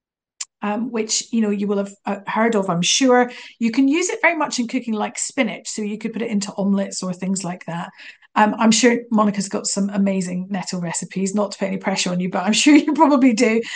S2: Um, which, you know, you will have uh, heard of, I'm sure. You can use it very much in cooking like spinach. So you could put it into omelettes or things like that. Um, I'm sure Monica's got some amazing nettle recipes, not to put any pressure on you, but I'm sure you probably do.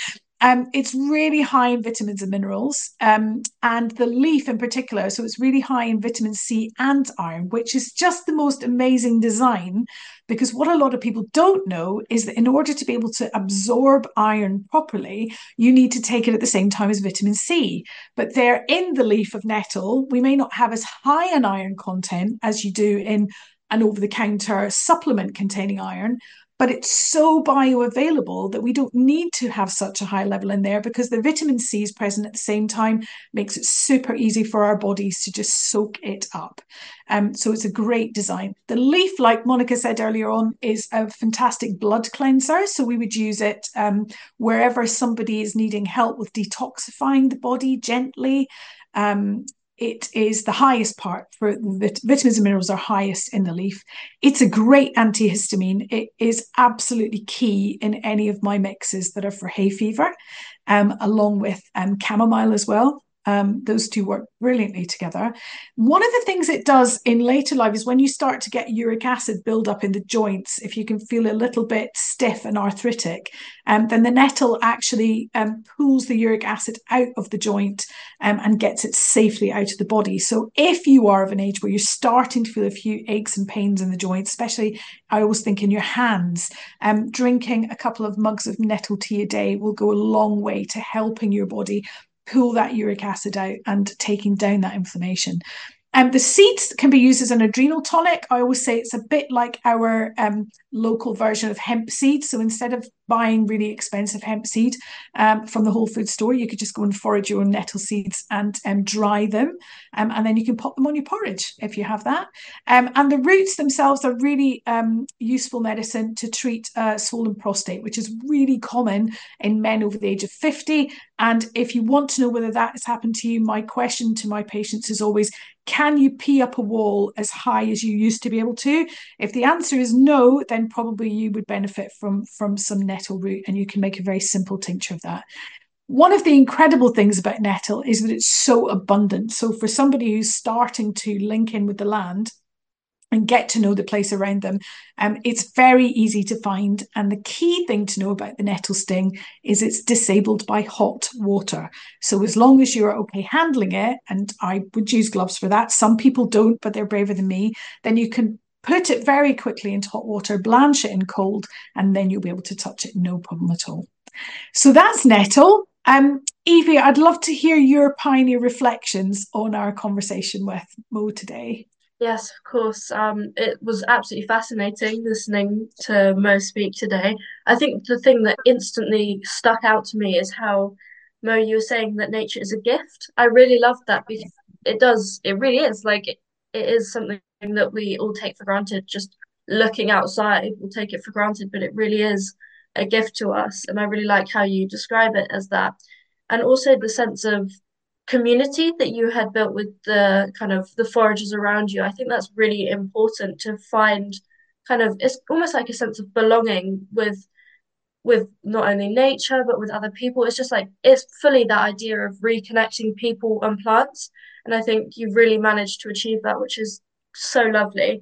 S2: Um, it's really high in vitamins and minerals, um, and the leaf in particular. So it's really high in vitamin C and iron, which is just the most amazing design. Because what a lot of people don't know is that in order to be able to absorb iron properly, you need to take it at the same time as vitamin C. But there in the leaf of nettle, we may not have as high an iron content as you do in an over-the-counter supplement containing iron, but it's so bioavailable that we don't need to have such a high level in there, because the vitamin C is present at the same time, makes it super easy for our bodies to just soak it up. Um, so it's a great design. The leaf, like Monica said earlier on, is a fantastic blood cleanser. So we would use it um, wherever somebody is needing help with detoxifying the body gently. Um, It is the highest part for vit- vitamins and minerals are highest in the leaf. It's a great antihistamine. It is absolutely key in any of my mixes that are for hay fever, um, along with um, chamomile as well. Um, those two work brilliantly together. One of the things it does in later life is when you start to get uric acid build up in the joints, if you can feel a little bit stiff and arthritic, um, then the nettle actually um, pulls the uric acid out of the joint um, and gets it safely out of the body. So if you are of an age where you're starting to feel a few aches and pains in the joints, especially I always think in your hands, um, drinking a couple of mugs of nettle tea a day will go a long way to helping your body pull that uric acid out and taking down that inflammation. Um, the seeds can be used as an adrenal tonic. I always say it's a bit like our um, local version of hemp seed. So instead of buying really expensive hemp seed um, from the Whole Food store, you could just go and forage your own nettle seeds and um, dry them. Um, and then you can pop them on your porridge if you have that. Um, and the roots themselves are really um, useful medicine to treat uh, swollen prostate, which is really common in men over the age of fifty. And if you want to know whether that has happened to you, my question to my patients is always, can you pee up a wall as high as you used to be able to? If the answer is no, then probably you would benefit from, from some nettle root, and you can make a very simple tincture of that. One of the incredible things about nettle is that it's so abundant. So for somebody who's starting to link in with the land and get to know the place around them, um, it's very easy to find. And the key thing to know about the nettle sting is it's disabled by hot water. So as long as you're okay handling it, and I would use gloves for that, some people don't, but they're braver than me, then you can put it very quickly into hot water, blanch it in cold, and then you'll be able to touch it, no problem at all. So that's nettle. Um, Evie, I'd love to hear your pioneer reflections on our conversation with Mo today.
S4: Yes, of course. Um, it was absolutely fascinating listening to Mo speak today. I think the thing that instantly stuck out to me is how, Mo, you were saying that nature is a gift. I really love that, because it does, it really is. Like, it, it is something that we all take for granted. Just looking outside, we'll take it for granted, but it really is a gift to us. And I really like how you describe it as that. And also the sense of community that you had built with the kind of the foragers around you. I think that's really important, to find kind of, it's almost like a sense of belonging with with not only nature but with other people. It's just like, it's fully that idea of reconnecting people and plants, and I think you've really managed to achieve that, which is so lovely.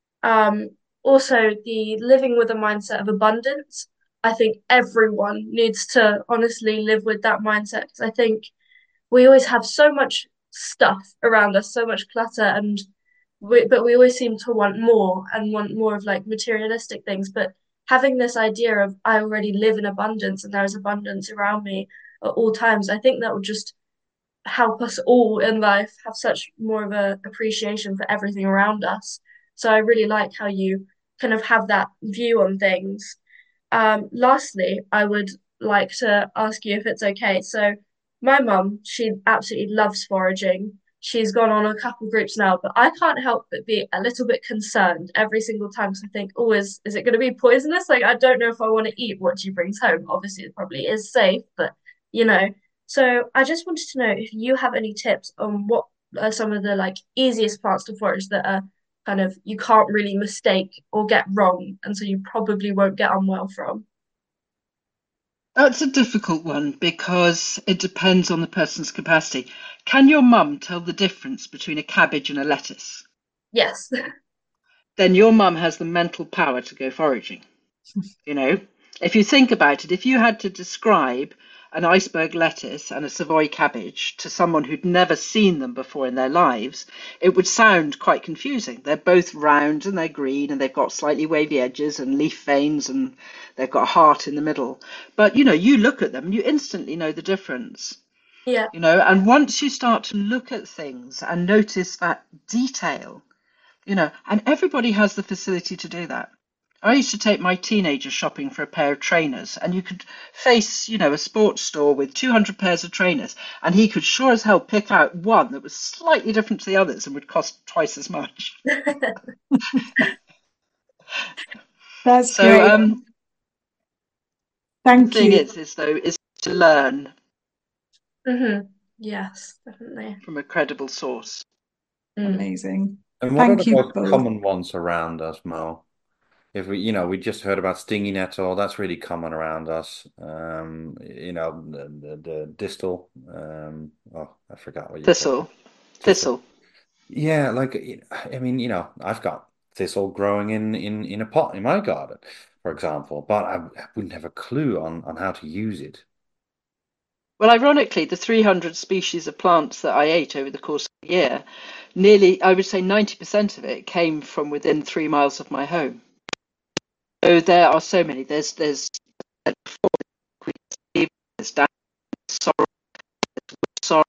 S4: Um also, the living with a mindset of abundance, I think everyone needs to honestly live with that mindset, because I think we always have so much stuff around us, so much clutter, and we, but we always seem to want more and want more of like materialistic things. But having this idea of, I already live in abundance and there is abundance around me at all times, I think that would just help us all in life have such more of a appreciation for everything around us. So I really like how you kind of have that view on things. Um, lastly, I would like to ask you if it's okay. So my mum, she absolutely loves foraging. She's gone on a couple groups now, but I can't help but be a little bit concerned every single time. So I think, oh, is, is it going to be poisonous? Like, I don't know if I want to eat what she brings home. Obviously, it probably is safe, but you know. So I just wanted to know if you have any tips on what are some of the like easiest plants to forage that are kind of, you can't really mistake or get wrong, and so you probably won't get unwell from.
S5: That's a difficult one because it depends on the person's capacity. Can your mum tell the difference between a cabbage and a lettuce?
S4: Yes.
S5: Then your mum has the mental power to go foraging. You know, if you think about it, if you had to describe an iceberg lettuce and a Savoy cabbage to someone who'd never seen them before in their lives, it would sound quite confusing. They're both round and they're green and they've got slightly wavy edges and leaf veins and they've got a heart in the middle. But, you know, you look at them and you instantly know the difference.
S4: Yeah.
S5: You know, and once you start to look at things and notice that detail, you know, and everybody has the facility to do that. I used to take my teenager shopping for a pair of trainers, and you could face, you know, a sports store with two hundred pairs of trainers, and he could sure as hell pick out one that was slightly different to the others and would cost twice as much.
S2: That's
S5: so,
S2: great.
S5: Um,
S2: Thank
S5: the thing
S2: you.
S5: is, is though, is to learn.
S4: Mm-hmm. Yes, definitely.
S5: From a credible source.
S4: Mm.
S2: Amazing.
S3: And what
S2: Thank
S3: are the
S2: you
S3: most
S2: both.
S3: common ones around us, Mo? If we, you know, we just heard about stinging nettle, that's really common around us. Um, you know, the, the, the distal, um, oh, I forgot what you
S5: Thistle.
S3: said.
S5: Thistle.
S3: Thistle. Yeah, like, I mean, you know, I've got thistle growing in, in, in a pot in my garden, for example, but I, I wouldn't have a clue on, on how to use it.
S5: Well, ironically, the three hundred species of plants that I ate over the course of the year, nearly, I would say ninety percent of it came from within three miles of my home. So there are so many. There's there's there's sorrow, sorrow.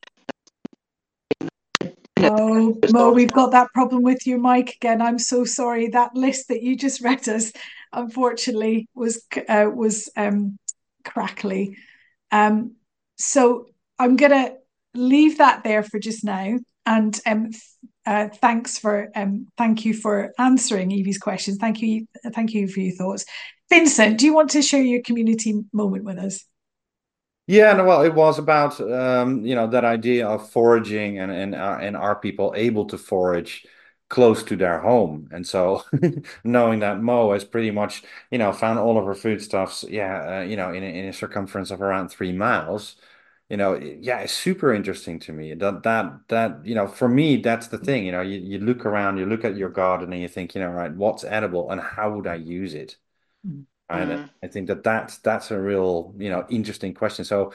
S2: Oh, Mo, we've got that problem with your mic again. I'm so sorry. That list that you just read us, unfortunately, was uh, was um, crackly. Um, so I'm gonna leave that there for just now. And um, uh, thanks for um, thank you for answering Evie's questions. Thank you, thank you for your thoughts. Vincent, do you want to share your community moment with us?
S3: Yeah, no, well, it was about um, you know, that idea of foraging and and are, and are people able to forage close to their home? And so knowing that Mo has pretty much, you know, found all of her foodstuffs, yeah, uh, you know, in a, in a circumference of around three miles, you know, yeah, it's super interesting to me. That that that, you know, for me, that's the thing, you know, you, you look around, you look at your garden and you think, you know, right, what's edible and how would I use it? Right.
S5: Mm.
S3: I think that that's that's a real, you know, interesting question. So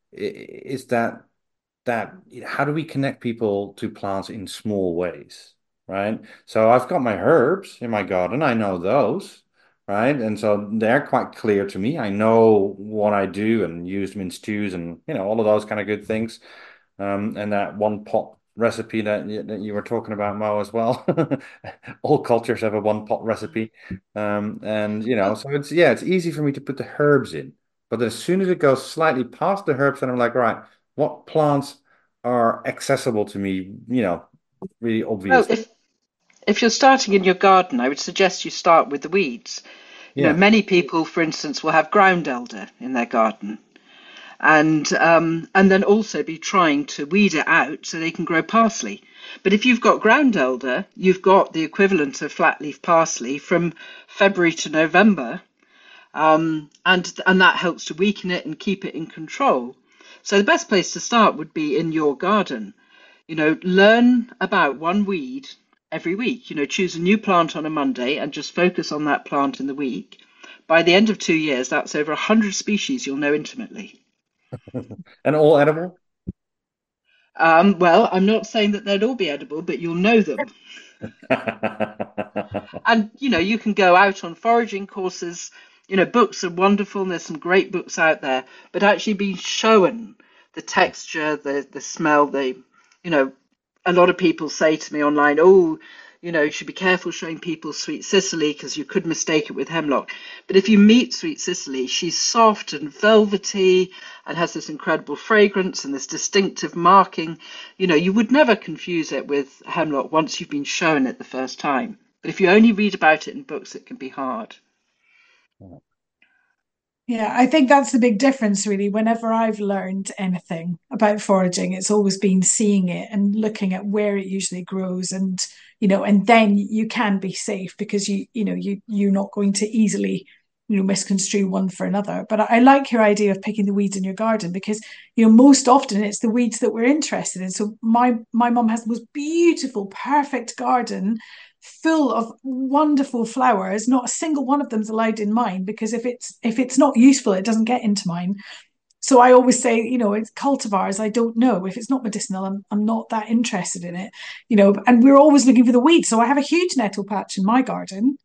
S3: is that that how do we connect people to plants in small ways, right? So I've got my herbs in my garden. I know those, right? And so they're quite clear to me. I know what I do and use them in stews and, you know, all of those kind of good things. Um, and that one pot recipe that you, that you were talking about, Mo, as well. All cultures have a one pot recipe. Um, and, you know, so it's, yeah, it's easy for me to put the herbs in. But as soon as it goes slightly past the herbs, then I'm like, right, what plants are accessible to me, you know, really obvious?
S5: Well, if, if you're starting in your garden, I would suggest you start with the weeds. You
S3: Yeah.
S5: know, many people, for instance, will have ground elder in their garden. And um, and then also be trying to weed it out so they can grow parsley. But if you've got ground elder, you've got the equivalent of flatleaf parsley from February to November, um, and and that helps to weaken it and keep it in control. So the best place to start would be in your garden. You know, learn about one weed every week. You know, choose a new plant on a Monday and just focus on that plant in the week. By the end of two years, that's over one hundred species you'll know intimately.
S3: And all edible?
S5: Um, well, I'm not saying that they'd all be edible, but you'll know them. And, you know, you can go out on foraging courses. You know, books are wonderful, and there's some great books out there, but actually being shown the texture, the, the smell, the, you know, a lot of people say to me online, oh, you know, you should be careful showing people Sweet Cicely because you could mistake it with hemlock. But if you meet Sweet Cicely, she's soft and velvety and has this incredible fragrance and this distinctive marking. You know, you would never confuse it with hemlock once you've been shown it the first time. But if you only read about it in books, it can be hard.
S2: Yeah, I think that's the big difference, really. Whenever I've learned anything about foraging, it's always been seeing it and looking at where it usually grows, and you know, and then you can be safe because you, you know, you you're not going to easily, you know, misconstrue one for another. But I like your idea of picking the weeds in your garden because, you know, most often it's the weeds that we're interested in. So my my mum has the most beautiful, perfect garden, full of wonderful flowers. Not a single one of them's allowed in mine because if it's if it's not useful, it doesn't get into mine. So I always say, you know, it's cultivars. I don't know if it's not medicinal. I'm I'm not that interested in it, you know. And we're always looking for the weeds. So I have a huge nettle patch in my garden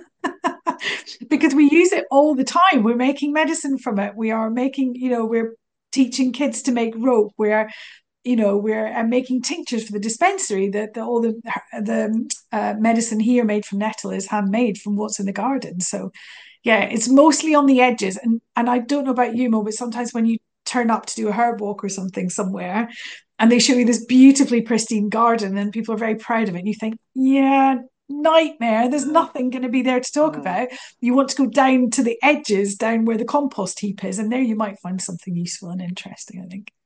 S2: because we use it all the time. We're making medicine from it. We are making, you know, we're teaching kids to make rope. We're you know, we're uh, making tinctures for the dispensary. That the, all the the uh, medicine here made from nettle is handmade from what's in the garden. So, yeah, it's mostly on the edges. And and I don't know about you, Mo, but sometimes when you turn up to do a herb walk or something somewhere, and they show you this beautifully pristine garden, and people are very proud of it, and you think, yeah, nightmare. There's nothing going to be there to talk mm. about. You want to go down to the edges, down where the compost heap is, and there you might find something useful and interesting, I think.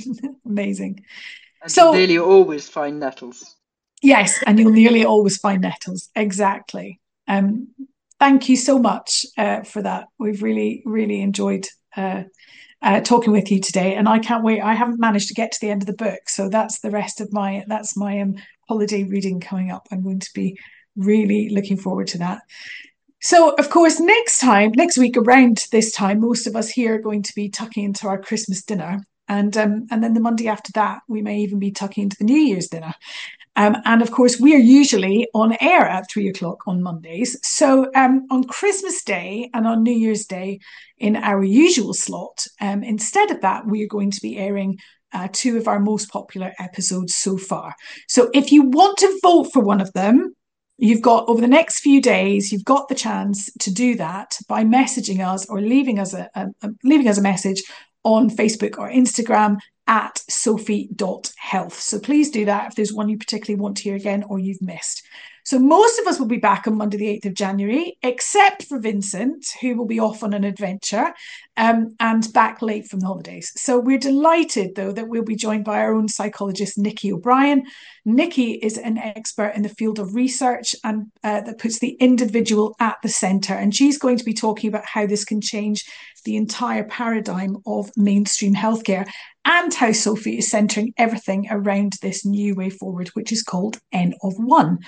S2: Amazing.
S5: And
S2: so
S5: you nearly always find nettles.
S2: Yes, and you'll nearly always find nettles. Exactly. Um, thank you so much uh, for that. We've really, really enjoyed uh, uh, talking with you today, and I can't wait. I haven't managed to get to the end of the book, so that's the rest of my that's my um, holiday reading coming up. I'm going to be really looking forward to that. So, of course, next time, next week around this time, most of us here are going to be tucking into our Christmas dinner. And um, and then the Monday after that, we may even be tucking into the New Year's dinner. Um, and of course, we are usually on air at three o'clock on Mondays. So um, on Christmas Day and on New Year's Day in our usual slot, um, instead of that, we are going to be airing uh, two of our most popular episodes so far. So if you want to vote for one of them, you've got over the next few days, you've got the chance to do that by messaging us or leaving us a, a, a leaving us a message on Facebook or Instagram at sophie dot health. So please do that if there's one you particularly want to hear again or you've missed. So most of us will be back on Monday, the eighth of January, except for Vincent, who will be off on an adventure um, and back late from the holidays. So we're delighted, though, that we'll be joined by our own psychologist, Nikki O'Brien. Nikki is an expert in the field of research and uh, that puts the individual at the centre. And she's going to be talking about how this can change the entire paradigm of mainstream healthcare and how Sophie is centering everything around this new way forward, which is called N of One.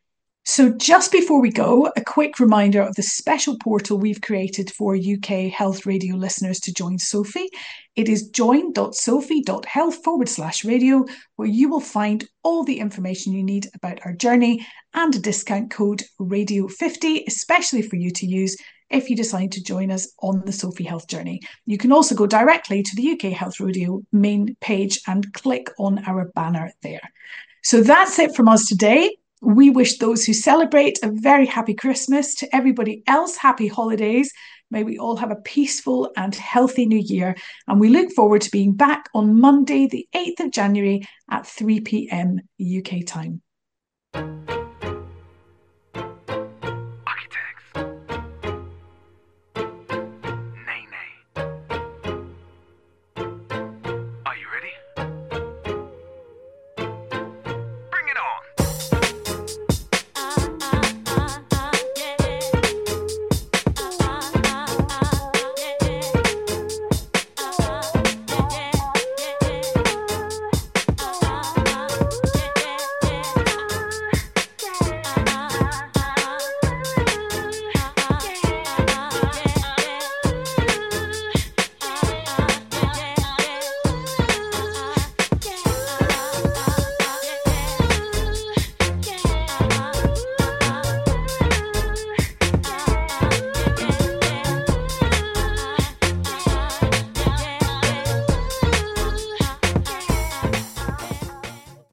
S2: So just before we go, a quick reminder of the special portal we've created for U K Health Radio listeners to join Sophie. It is join dot sophie dot health forward slash radio, where you will find all the information you need about our journey and a discount code radio fifty, especially for you to use if you decide to join us on the Sophie Health journey. You can also go directly to the U K Health Radio main page and click on our banner there. So that's it from us today. We wish those who celebrate a very happy Christmas. To everybody else, happy holidays. May we all have a peaceful and healthy new year. And we look forward to being back on Monday, the eighth of January at three p.m. U K time.